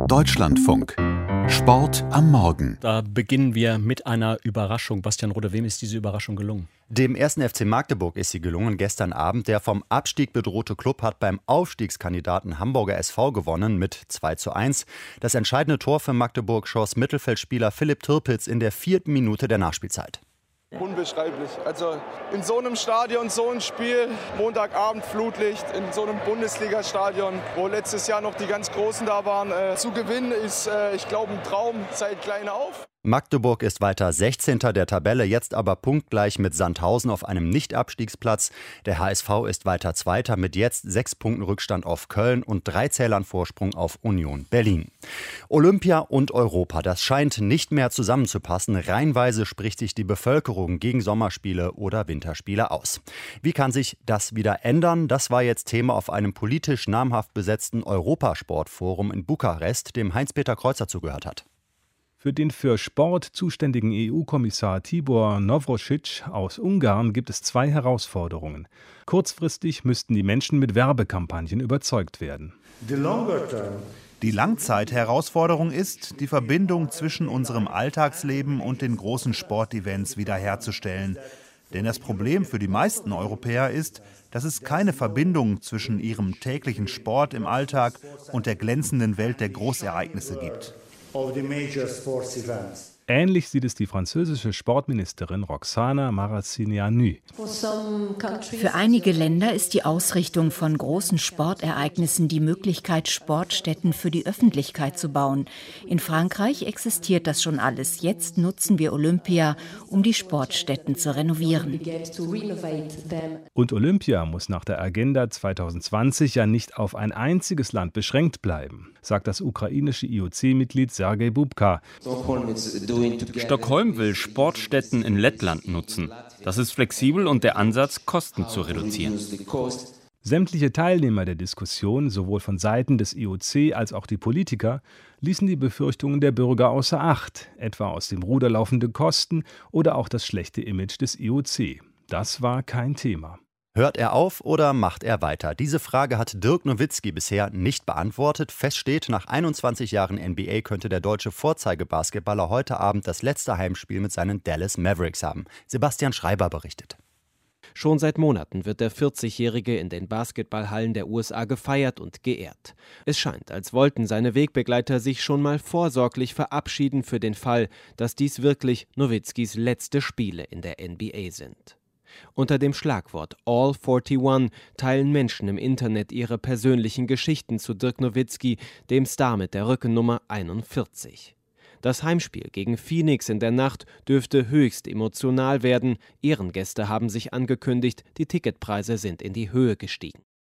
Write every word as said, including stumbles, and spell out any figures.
Deutschlandfunk. Sport am Morgen. Da beginnen wir mit einer Überraschung. Bastian Rode, wem ist diese Überraschung gelungen? Dem ersten F C Magdeburg ist sie gelungen gestern Abend. Der vom Abstieg bedrohte Klub hat beim Aufstiegskandidaten Hamburger S V gewonnen mit zwei zu eins. Das entscheidende Tor für Magdeburg schoss Mittelfeldspieler Philipp Tirpitz in der vierten Minute der Nachspielzeit. Unbeschreiblich. Also in so einem Stadion, so ein Spiel, Montagabend Flutlicht, in so einem Bundesliga-Stadion, wo letztes Jahr noch die ganz Großen da waren, äh, zu gewinnen ist, äh, ich glaube, ein Traum seit klein auf. Magdeburg ist weiter sechzehnter der Tabelle, jetzt aber punktgleich mit Sandhausen auf einem Nicht-Abstiegsplatz. Der H S V ist weiter Zweiter mit jetzt sechs Punkten Rückstand auf Köln und drei Zählern Vorsprung auf Union Berlin. Olympia und Europa, das scheint nicht mehr zusammenzupassen. Reihenweise spricht sich die Bevölkerung gegen Sommerspiele oder Winterspiele aus. Wie kann sich das wieder ändern? Das war jetzt Thema auf einem politisch namhaft besetzten Europasportforum in Bukarest, dem Heinz-Peter Kreuzer zugehört hat. Für den für Sport zuständigen E U-Kommissar Tibor Navracsics aus Ungarn gibt es zwei Herausforderungen. Kurzfristig müssten die Menschen mit Werbekampagnen überzeugt werden. Die Langzeitherausforderung ist, die Verbindung zwischen unserem Alltagsleben und den großen Sportevents wiederherzustellen. Denn das Problem für die meisten Europäer ist, dass es keine Verbindung zwischen ihrem täglichen Sport im Alltag und der glänzenden Welt der Großereignisse gibt. Ähnlich sieht es die französische Sportministerin Roxana Maracineanu. Für einige Länder ist die Ausrichtung von großen Sportereignissen die Möglichkeit, Sportstätten für die Öffentlichkeit zu bauen. In Frankreich existiert das schon alles. Jetzt nutzen wir Olympia, um die Sportstätten zu renovieren. Und Olympia muss nach der Agenda zwanzig zwanzig ja nicht auf ein einziges Land beschränkt bleiben, sagt das ukrainische I O C-Mitglied Sergej Bubka. Stockholm will Sportstätten in Lettland nutzen. Das ist flexibel und der Ansatz, Kosten zu reduzieren. Sämtliche Teilnehmer der Diskussion, sowohl von Seiten des I O C als auch die Politiker, ließen die Befürchtungen der Bürger außer Acht, etwa aus dem Ruder laufende Kosten oder auch das schlechte Image des I O C. Das war kein Thema. Hört er auf oder macht er weiter? Diese Frage hat Dirk Nowitzki bisher nicht beantwortet. Fest steht, nach einundzwanzig Jahren N B A könnte der deutsche Vorzeigebasketballer heute Abend das letzte Heimspiel mit seinen Dallas Mavericks haben. Sebastian Schreiber berichtet. Schon seit Monaten wird der vierzigjährige in den Basketballhallen der U S A gefeiert und geehrt. Es scheint, als wollten seine Wegbegleiter sich schon mal vorsorglich verabschieden für den Fall, dass dies wirklich Nowitzkis letzte Spiele in der N B A sind. Unter dem Schlagwort All einundvierzig teilen Menschen im Internet ihre persönlichen Geschichten zu Dirk Nowitzki, dem Star mit der Rückennummer einundvierzig. Das Heimspiel gegen Phoenix in der Nacht dürfte höchst emotional werden. Ehrengäste haben sich angekündigt, die Ticketpreise sind in die Höhe gestiegen.